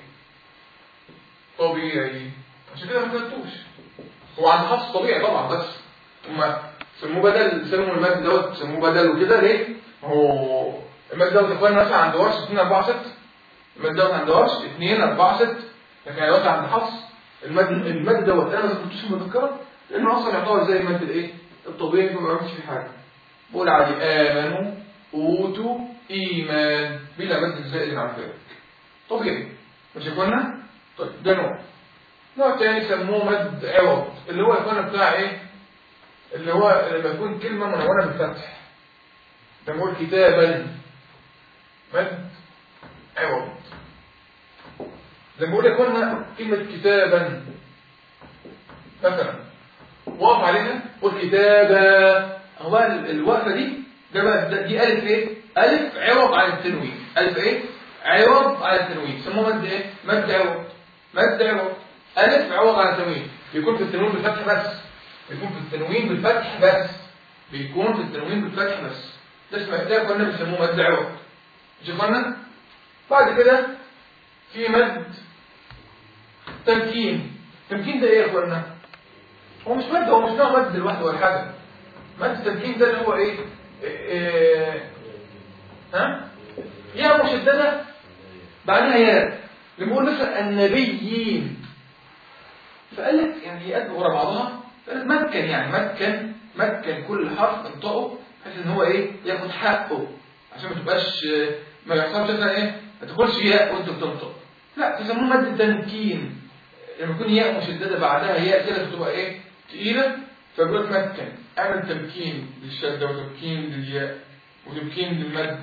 طبيعي عشان كده ما كتبتوش. هو عند حفص طبيعي طبعا بس هما سموه بدل، سموا المد دوت سموه بدل وكده ليه؟ هو المد دوت يا اخوانا مثلا عند ورش اتنين اربعة ستة، المد دوت عند ورش اتنين اربعة ستة، لكن دلوقتي عند حفص المد المد دوت انا ما ذكرتوش المذكره لانه اصلا يعتبر زي المد الايه؟ الطبيعي فما بعملش فيه حاجه. بقول عليه امنوا اوتوا ايمان بلا مد زائد عن ذلك طبيعي. مش يا اخوانا؟ طيب ده نوع. نوع تاني سموه مد عوض اللي هو يا اخوانا بتاع ايه؟ اللي هو لما يكون كلمه منونه بالفتح ده نقول كتابا مد عوض. لما اقول لك قلنا كلمه كتابا مثلا وقف عليها قول كتابا، هو الوقفه دي ده بقى دي الف ايه؟ الف عوض عن التنوين. الف ايه؟ عوض عن التنوين. سموه مد ايه؟ مد عوض. مد عوض الف عوض عن التنوين. بيكون في التنوين بالفتح بس، بيكون في التنوين بالفتح بس، بيكون في التنوين بالفتح بس. ده اسمه ده كنا بنسموه مد عوض. مش قلنا؟ بعد كده في مد تمكين. تمكين ده ايه يا اخوانا؟ هو مش مد، هو مش نوع مد لوحده ولا حاجه. مد تمكين ده اللي هو ايه؟ إيه ها؟ ياء مشدده بعدها ياء. لما نقول مثلا النبيين فقال لك يعني ياء ورا بعضها فقال مكن يعني مكن مكن كل حرف انطقه بحيث ان هو ايه؟ ياخد حقه عشان ما تبقاش ما يحصلش مثلا ايه؟ ما تقولش ياء وانت بتنطق. لا تسموه مد تمكين. لما يكون ياء مشدده بعدها ياء كده بتبقى ايه؟ تقيله فبيقول مكن. اعمل تمكين للشده وتمكين للياء وتمكين للمد.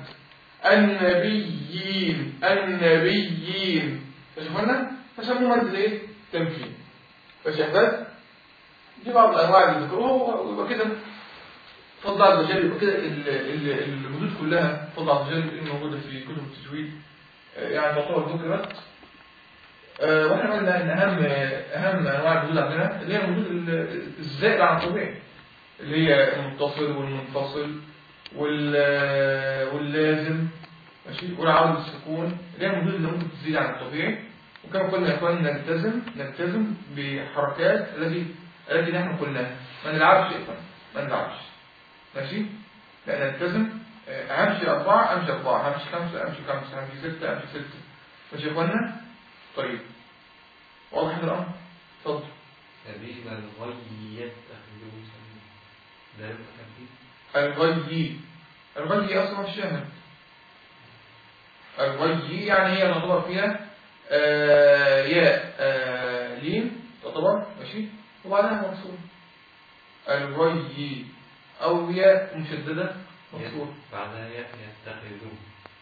النبيين النبيين فشوفنا فسموه مد ايه؟ تمكين. ماشي يا احباب؟ دي بعض الانواع اللي ذكروها ويبقى كده فضل عز وجل يبقى كده المدود كلها فضل عز وجل موجوده في كتب التجويد يعني تعتبر ذكرت. أه واحنا قلنا ان اهم اهم انواع المدود عندنا اللي هي المدود الزائده عن الطبيعي اللي هي المتصل والمنفصل واللازم ماشي، والعرض السكون اللي هي المدود اللي ممكن تزيد عن الطبيعي. وكما قلنا يا اخوان نلتزم نلتزم بحركات التي التي نحن قلناها، ما نلعبش يا اخوان، ما نلعبش ماشي، لا نلتزم. امشي اربعه امشي اربعه، امشي خمسه امشي خمسه، امشي سته امشي سته، ماشي يا اخوانا. طيب واضح الامر؟ اتفضل. سبيل الغي يتخذون سبيلا، ده يبقى تنفيذ. الغي الغي اصلا الشاهد، الغي يعني هي تعتبر فيها آه ياء آه لين تعتبر ماشي، وبعدها مكسور. الغي او ياء مشدده مكسور بعدها ياء يتخذون،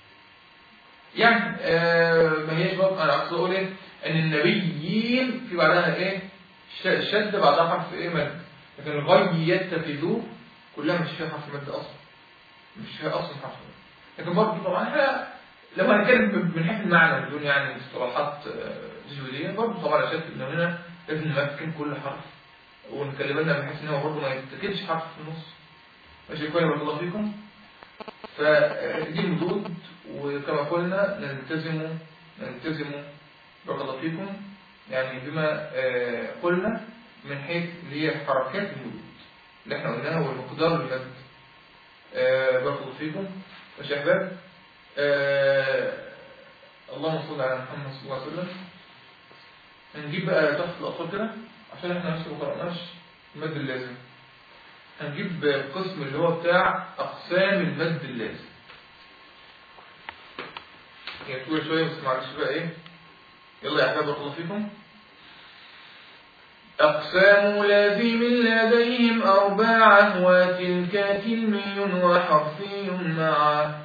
يعني آه ما هيش بقى. انا اقصد اقول ايه، ان النبيين في بعدها ايه شد بعدها حرف ايه مد، لكن الغي يتخذوه كلها مش فيها حرف مد اصلا، مش فيها اصلا حرف مد. لكن برضه طبعا احنا لما هنتكلم من حيث المعنى بدون يعني مصطلحات تجويديه، برضه طبعا لا شك ان هنا لازم نمكن كل حرف ونكلم لنا بحيث ان هو برضه ما يتكلش حرف في النص. ماشي كويس، بارك الله فيكم. فدي المدود، وكما قلنا نلتزم نلتزم بارك الله فيكم يعني بما قلنا من حيث اللي هي حركات المدود اللي احنا قلناها والمقدار المد. بارك الله فيكم. ماشي يا احباب. اللهم صل على محمد صلى الله عليه وسلم. هنجيب بقى تحت الاطفال كده عشان احنا لسه ما قرأناش المد اللازم. هنجيب القسم اللي هو بتاع أقسام المد اللازم. هي طويلة شوية بس معلش بقى إيه. يلا يا أحباب بارك الله فيكم. أقسام لازم لديهم أربعة، وتلك كلمي وحرفي معه،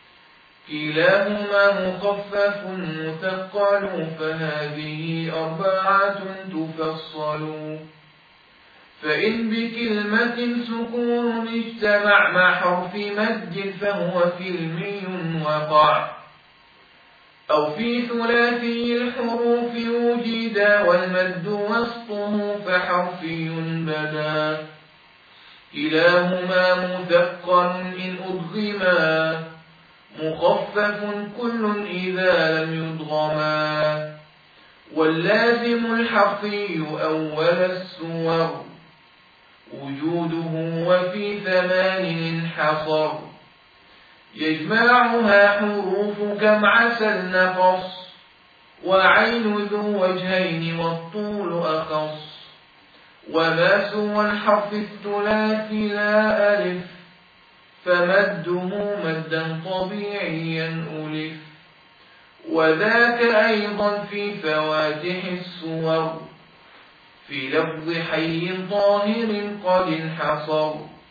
كلاهما مخفف مثقل، فهذه أربعة تفصل. فإن بكلمة سكون اجتمع مع حرف مد فهو كلمي وقع، أو في ثلاثي الحروف وجدا، والمد وسطه فحرفي بدا. كلاهما مثقل إن أدغما، مخفف كل إذا لم يدغما. واللازم الحرفي أول السور، وجوده وفي ثمان انحصر. يجمعها حروف كم عسل نقص، وعين ذو وجهين والطول أخص. وما سوى الحرف الثلاثي لا ألف، فمده مدا طبيعيا ألف. وذاك أيضا في فواتح الصور، في لفظ حي طاهر قد انحصر.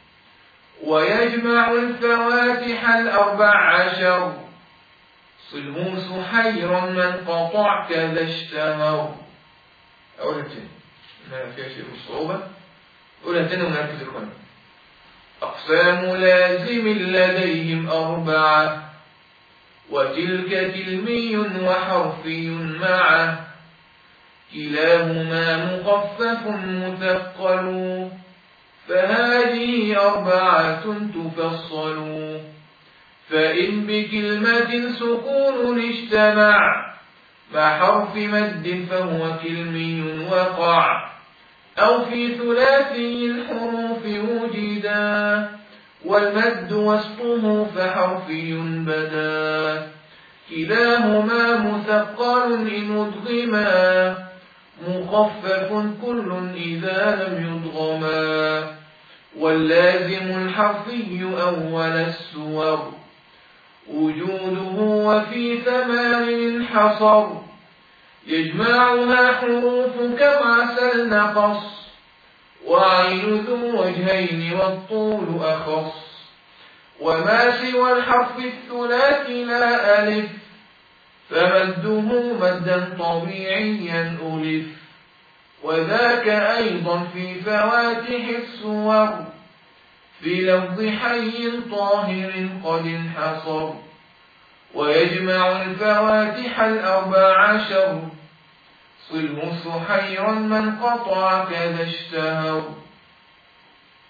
ويجمع الفواتح الأربع عشر، صله سحيرا من قطع كذا اشتهر. أولا تاني ما فيها شيء من الصعوبة. أولا تاني ونركز الكلام. أقسام لازم لديهم أربعة، وتلك كلمي وحرفي معه، كلاهما مخفف مثقل، فهذه أربعة تفصل. فإن بكلمة سكون اجتمع مع حرف مد فهو كلمي وقع، أو في ثلاثي الحروف وجدا، والمد وسطه فحرفي بدا. كلاهما مثقل إن أدغما، مخفف كل إذا لم يدغما. واللازم الحرفي أول السور، وجوده وفي ثمان انحصر. يجمعها حروف كم عسل نقص، وعين ذو وجهين والطول أخص. وما سوى الحرف الثلاثي لا ألف، فمده مدا طبيعيا ألف. وذاك أيضا في فواتح الصور، في لفظ حي طاهر قد انحصر. ويجمع الفواتح الأربع عشر، صله سحيرا من قطع كذا اشتهر.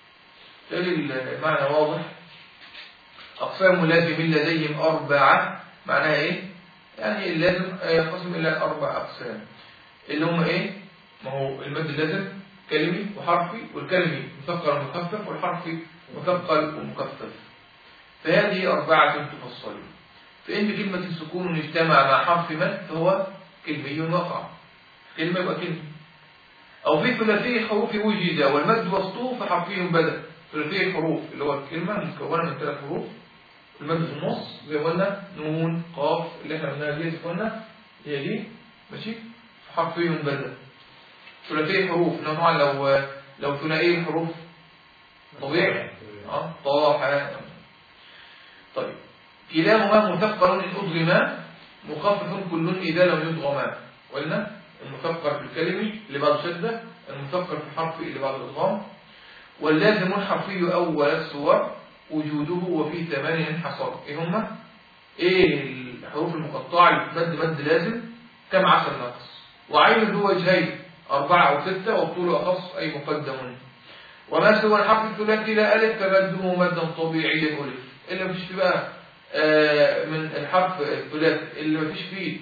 تالي المعنى واضح. أقسام لازم لديهم أربعة، معناها إيه؟ يعني اللازم ينقسم إلى أربع أقسام اللي هم إيه؟ ما هو المد اللازم كلمي وحرفي، والكلمي مثقل ومخفف، والحرفي مثقل ومخفف. فهذه أربعة تفصل. فإن بكلمة سكون اجتمع مع حرف مد فهو كلمي وقع، كلمة يبقى كلمة. أو في ثلاثي حروف وجد والمد وسطه فحرفي بدأ. ثلاثي حروف اللي هو الكلمة متكونة من ثلاث حروف، المد في النص زي ما قلنا نون قاف اللي احنا قلناها دي قلنا هي دي ماشي، حرفي بدأ. ثلاثي حروف طبعا لو لو ثنائي حروف طبيعي اه طاح. طيب كلاهما مثقل إن أضغما مخفف كل إذا لم يضغما. قلنا المثقل في الكلمي اللي بعد شدة، المثقل في الحرف اللي بعد الإضغام. واللازم الحرفي أول الصور وجوده وفي ثمان انحصر. إيه هما؟ إيه الحروف المقطعة اللي مد مد لازم؟ كم عشر نقص. وعين ذو وجهين أربعة أو ستة والطول أخص أي مقدم. وما سوى الحرف الثلاثي لا ألف فمده مدا طبيعيا ألف. إلا مفيش فيه بقى آه من الحرف الثلاثي اللي مفيش فيه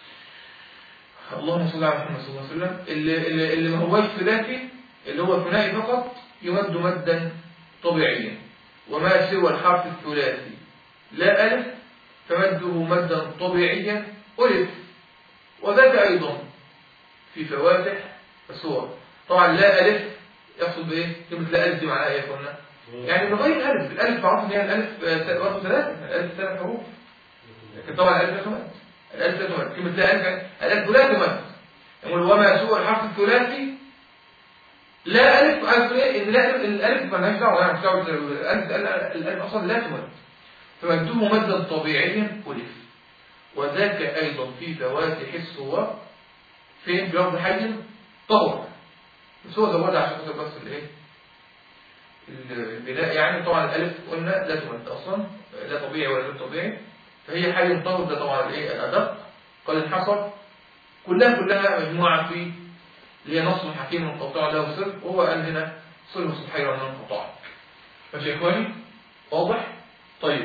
اللهم صل على محمد صلى الله عليه وسلم اللي, اللي, اللي ما هوش ثلاثي اللي هو ثنائي فقط يمد مدا طبيعيا. وما سوى الحرف الثلاثي لا ألف فمده مدا طبيعيا ألف. وذاك أيضا في فواتح الصور. طبعا لا ألف يقصد بإيه؟ كلمة لا ألف دي معناها إيه يا قلنا؟ يعني بغير ألف. الألف معروف إن هي الألف برضه ثلاثة، الألف ثلاث حروف. لكن طبعا الألف لا تمد. الألف لا تمد. كلمة لا ألف الألف لا تمد. يقول وما سوى الحرف الثلاثي لا ألف. ألف إيه؟ إن لا الألف ما لهاش دعوة يعني مش دعوة الألف. الألف أصلا لا تمد فمده مدا طبيعيا ألف. وذاك أيضا في فواتح الصور فين في لفظ حي طور. بس هو زودها عشان خاطر بس الايه البناء. يعني طبعا الالف قلنا لا تمد اصلا لا طبيعي ولا غير طبيعي، فهي حي طور. ده طبعا الايه الادق قال انحصر. كلها كلها مجموعه في اللي هي نص حكيم منقطع له سر، وهو قال هنا صلح سبحيرا من انقطاع. ماشي يا اخواني واضح؟ طيب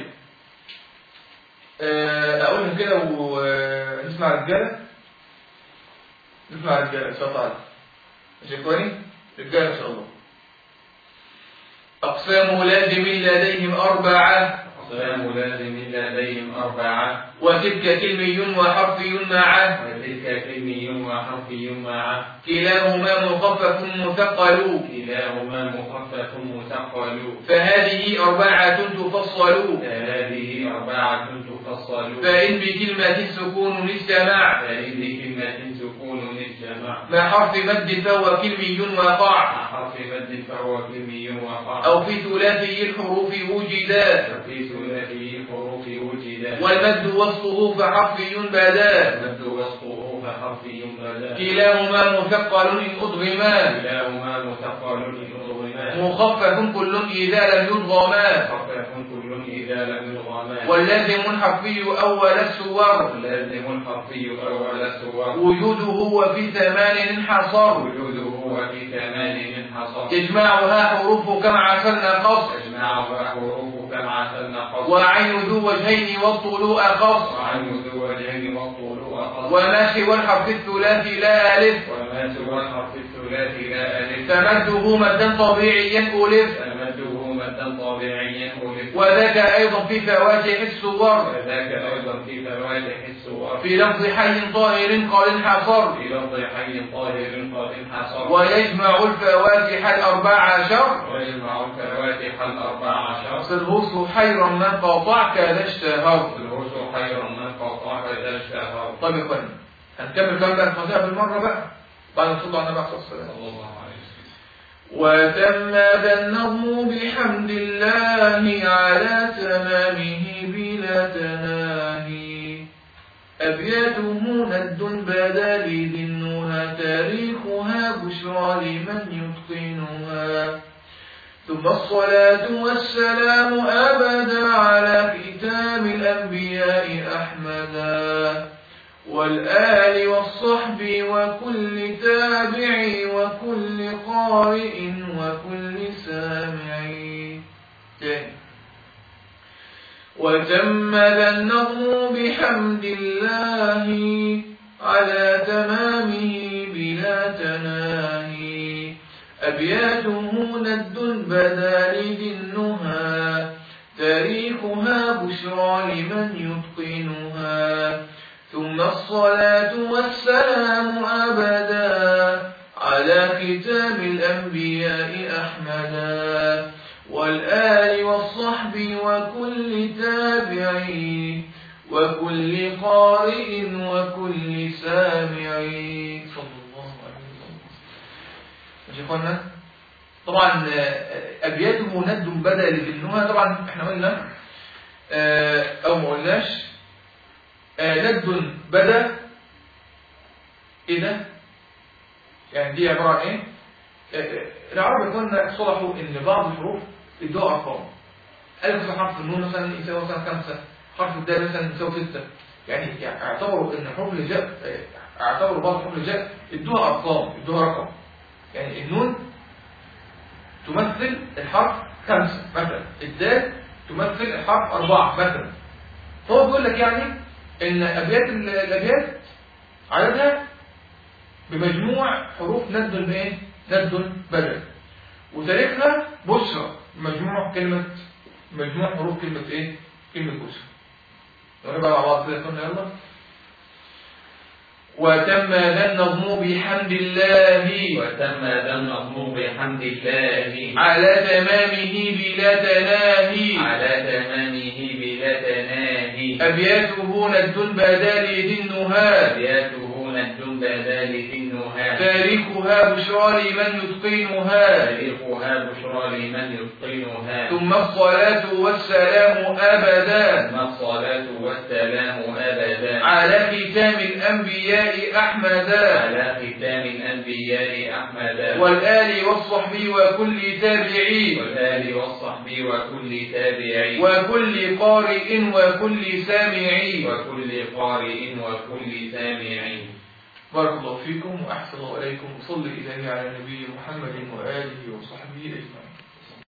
اقولهم كده ونسمع رجاله نسمع رجاله ان شاء الله. ماشي يا اخواني رجاله ان شاء الله. أقسام لازم لديهم أربعة. أقسام لازم لديهم أربعة. وتلك كلمي وحرفي معه. وتلك كلمي وحرفي معه. كلاهما مخفف مثقل. كلاهما مخفف مثقل. فهذه أربعة تفصل. فهذه أربعة تفصل. فإن بكلمة سكون اجتمع. فإن بكلمة سكون اجتمع. مع حرف مد فهو كلمي وقع. مع حرف مد فهو كلمي وقع. أو في ثلاثي الحروف وجدا. في ثلاثي الحروف وجدا. والمد وسطه فحرفي بدا. المد وسطه فحرفي بدا. كلاهما مثقل إن أضغما. كلاهما مثقل إن أضغما. مخفف كل إذا لم يضغما. مخفف كل إذا لم يضغما. واللازم الحرفي أول السور. واللازم الحرفي أول السور. وجوده وفي ثمان انحصر. وجوده وفي ثمان انحصر. تجمعها حروف كما عسلنا قص. تجمعها حروف كما عسلنا قص. وعين ذو وجهين والطول أخص. وعين ذو وجهين والطول أخص. وما سوى الحرف الثلاثي لا ألف. وما سوى الحرف الثلاثي لا ألف. فمده مدا طبيعيا ألف. فمده مدا طبيعيا ألف. وذاك أيضا في فواتح السور. وذاك أيضا في فواتح السور. في لفظ حي طاهر قد انحصر. في لفظ حي طاهر قد انحصر. ويجمع الفواتح الأربع عشر. ويجمع الفواتح الأربع عشر. صلهوس حيرا من قاطع كذا اشتهر. صلهوس حيرا من قاطع كذا اشتهر. طيب يا اخوانا هنكمل كام بقى المواضيع بالمرة بقى بعد ما صلى على النبي صلى الله عليه وسلم. وتم ذا النظم بحمد الله على تمامه بلا تناهي. أبياته ند بدا لذي النهى تاريخها بشرى لمن يتقنها. ثم الصلاة والسلام أبدا على كتاب الأنبياء أحمدا. والآل والصحب وكل تابع وكل قارئ وكل سامع. وتم ذا النظم بحمد الله على تمامه بلا تناهي أبياته ند بدا لذنها تاريخها بشرى لمن يتقنها ثم الصلاة والسلام أبدا على ختام الأنبياء أحمدا والآل والصحب وكل تابعي وكل قارئ وكل سامعي صلى الله عليه وسلم. ماشي يا اخوانا؟ طبعا أبياته ند بدا لذنها. طبعا احنا قلنا أو ما قلناش ند بدا ايه ده؟ يعني دي عبارة عن ايه؟ العرب كنا صلحوا ان بعض الحروف ادوها ارقام. قالوا مثلا حرف النون مثلا يساوي مثلا خمسة، حرف الدال مثلا يساوي ستة. يعني اعتبروا ان حروف الهجاء اعتبروا بعض حروف الهجاء ادوها ارقام، ادوها رقم. يعني النون تمثل الحرف خمسة مثلا، الدال تمثل الحرف أربعة مثلا. فهو بيقول لك يعني ان ابيات الابيات عددها بمجموع حروف ند الايه؟ ند بدل. وتاريخها بشرى، مجموع كلمة مجموع حروف كلمة ايه؟ كلمة بشرى. نقول بقى مع بعض كده قلنا يلا. وتم ذا النظم بحمد الله وتم ذا النظم بحمد الله على تمامه بلا تناهي على تمامه بلا تناهي أبياته ند بدا لذنها أبياته ند بدا لذنها تاريخها بشرى لمن يتقنها تاريخها بشرى لمن يتقنها ثم الصلاة والسلام أبدا ثم الصلاة والسلام أبدا على ختام الأنبياء أحمدا على ختام الأنبياء أحمدا والآل والصحب وكل تابعي والآل والصحب وكل تابعي وكل قارئ وكل سامعي وكل قارئ وكل سامعي. بارك الله فيكم وأحسن الله إليكم. صلي إليه على نبي محمد وآله وصحبه أجمعين.